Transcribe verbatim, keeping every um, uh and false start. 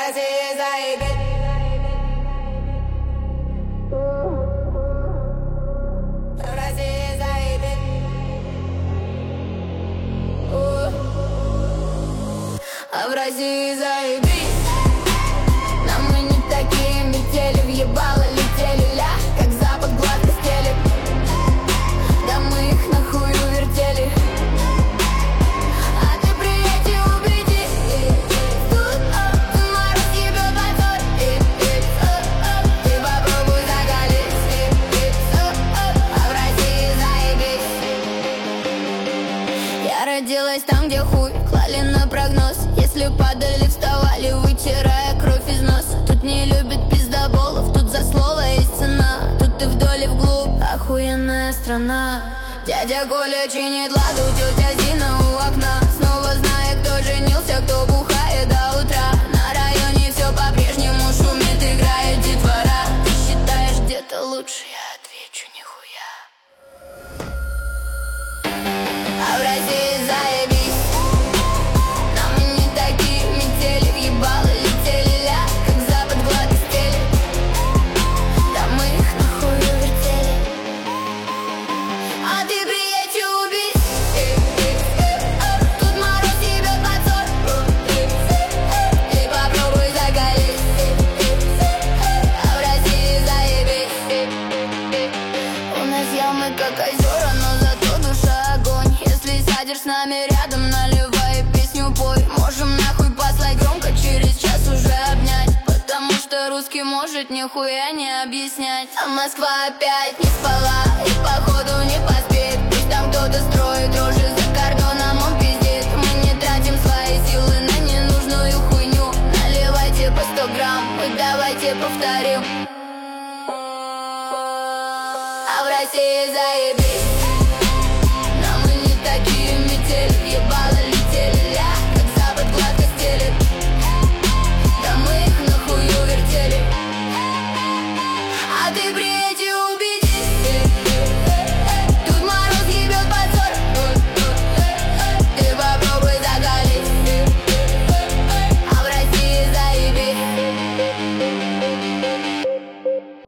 России заебись. В России заебись. А в России заебись. Но мы не такие метели, въебало летели, ля, как запад гладко стелит. Да мы их нахуй увертели. А ты приедь и убеди. Тут оп, мороз ебет мотор. Ты попробуй закалить. А в России заебись. Я родилась там, где хуй клали на прогноз. Если падали, вставали, вытирая кровь из носа. Тут не любят пиздоболов, тут за слово есть цена. Тут ты вдоль и вглубь, охуенная страна. Дядя Коля чинит ладу, тетя Зина у окна. Снова знает, кто женился, кто бухает до утра. На районе все по-прежнему шумит, играет детвора. Ты считаешь где-то лучше, я отвечу нихуя. А в России заебись. Как озера, но зато душа огонь. Если сядешь с нами рядом, наливай песню пой. Можем нахуй послать громко, через час уже обнять. Потому что русский может нихуя не объяснять. А Москва опять не спала и походу не поспит. Пусть там кто-то строит рожи за кордоном, он пиздит. Мы не тратим свои силы на ненужную хуйню. Наливайте по сто грамм, и давайте повторим. А в России заебись.